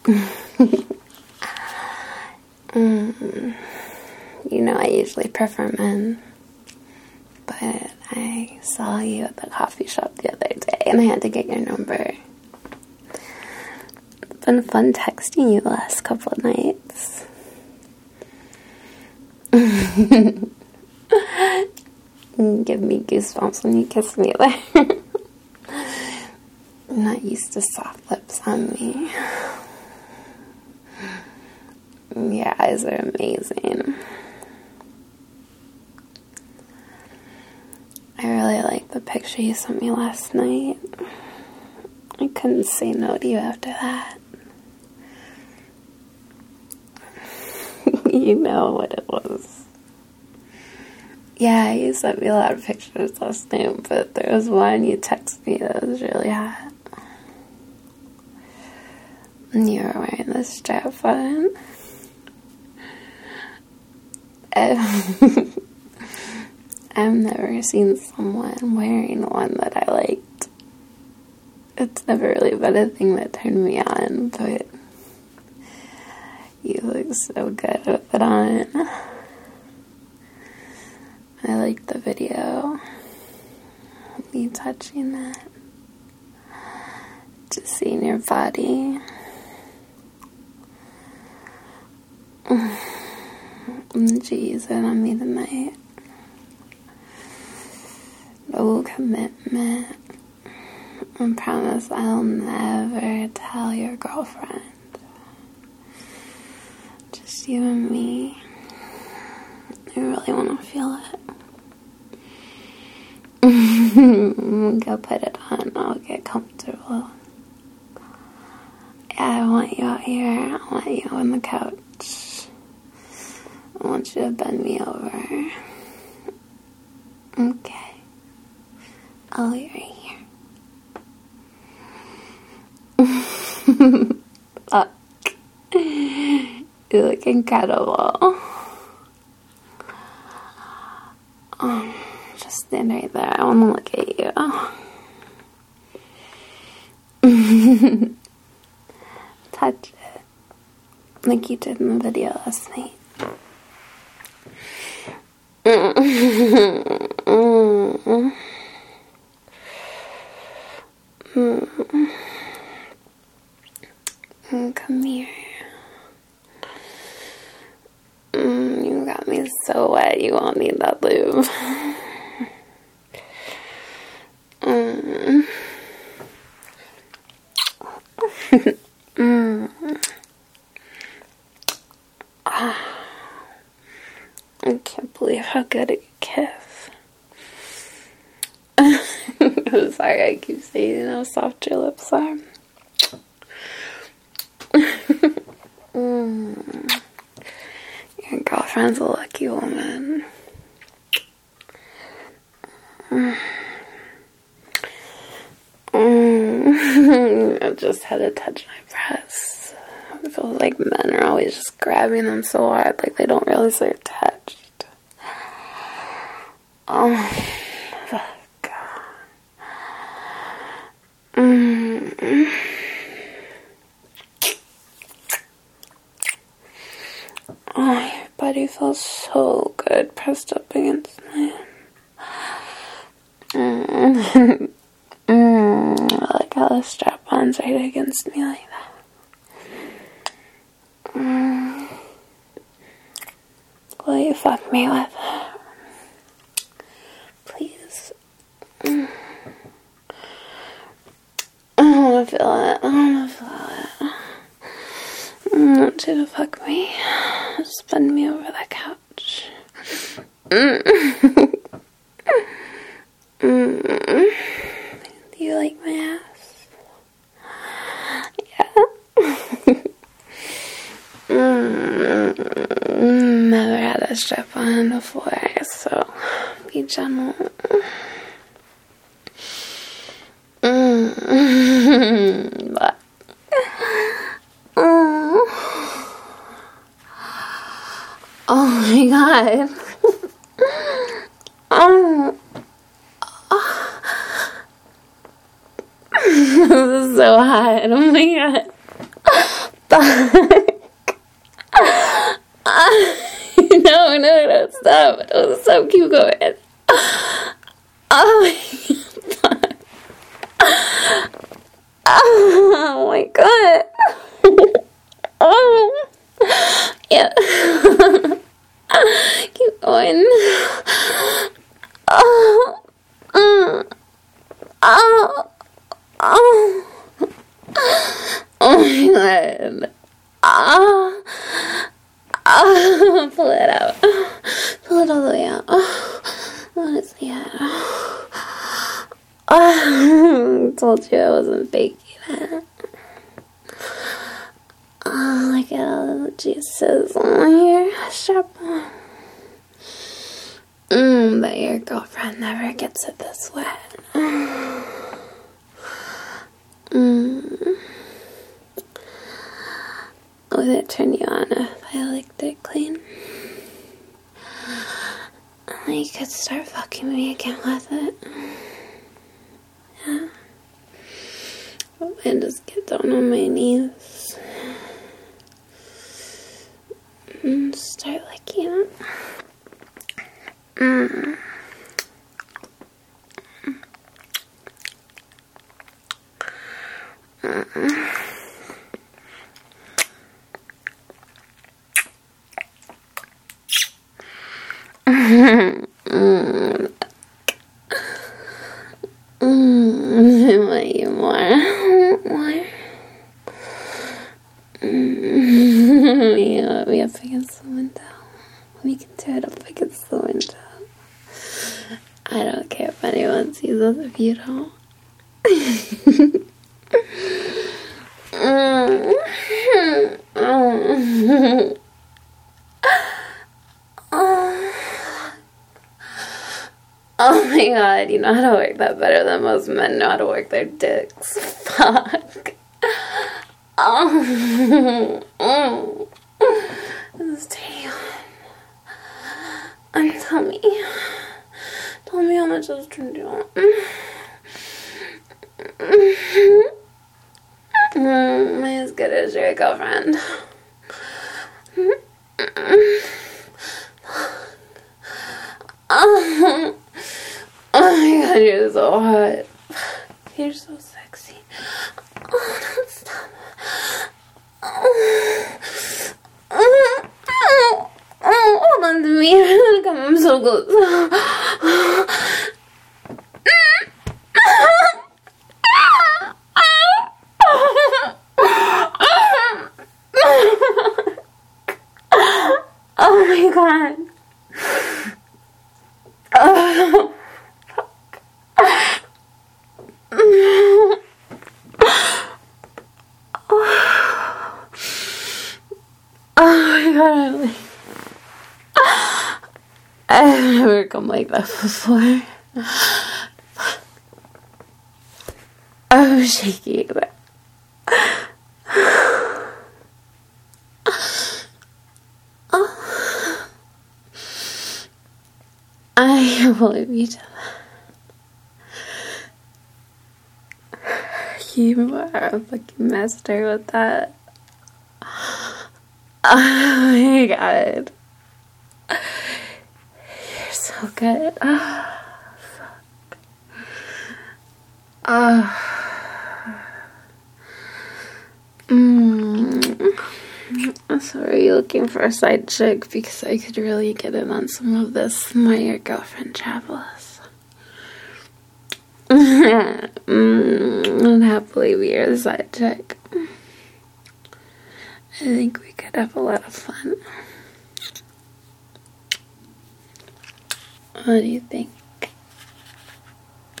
You know, I usually prefer men, but I saw you at the coffee shop the other day, and I had to get your number. It's been fun texting you the last couple of nights. Give me goosebumps when you kiss me there. I'm not used to soft lips on me. Your eyes are amazing. I really liked the picture you sent me last night. I couldn't say no to you after that. You know what it was. Yeah, you sent me a lot of pictures last night, but there was one you texted me that was really hot. And you were wearing this strap on. I've never seen someone wearing one that I liked. It's never really been a thing that turned me on, but you look so good with it on. I liked the video. Me touching it. Just seeing your body. Jeez, and on me tonight. No commitment. I promise I'll never tell your girlfriend. Just you and me. I really want to feel it. Go put it on. I'll get comfortable. Yeah, I want you out here. I want you on the couch. I want you to bend me over. Okay. I'll be right here. Fuck. You look incredible. Just stand right there. I want to look at you. Touch it. Like you did in the video last night. Come here. You got me so wet, you won't need that lube. I can't believe how good a kiss. I'm sorry I keep saying how soft your lips are. Your girlfriend's a lucky woman. I just had to touch my breasts. I feel like men are always just grabbing them so hard, like they don't realize they're touched. Oh, fuck. Oh, your body feels so good pressed up against mine. I like how the strap-on's right against me like that. Will you fuck me with it? Please. I wanna feel it. I wanna feel it. I want you to fuck me. Just bend me over the couch. Do you like my ass? Yeah. Never had a strap on before, so be gentle. But oh my god. This is so hot. Oh my god. No, stop. Don't stop. Keep going. Oh my god. Oh. Yeah. Keep going. Oh. Oh. Oh. Oh my god. Oh. Oh. Pull it out. Pull it all the way out. Oh. Honestly, yeah. Oh. I told you I wasn't faking it. Oh, look at all the juices on your strap on. But your girlfriend never gets it this wet. Would it turn you on if I licked it clean? You could start fucking me again with it. Yeah. And just get down on my knees. And start licking it. I want you more. Yeah, we up against the window. We can do it up against the window. I don't care if anyone sees us if you don't. Oh my god, you know how to work that better than most men know how to work their dicks. Fuck. Oh. This is damn. And tell me how much this turned you on. As good as your girlfriend. Oh my god, you're so hot. You're so sexy. Oh, don't stop. Hold on to me. I'm so close. Oh my god. Oh, fuck. Oh my god. I've never come like that before. I'm shaking. I can't believe you did that. You are a fucking master with that. Oh my god. You're so good. Oh, fuck. Oh. So are you looking for a side chick? Because I could really get in on some of this My Girlfriend travels. I'd happily be your side chick. I think we could have a lot of fun. What do you think?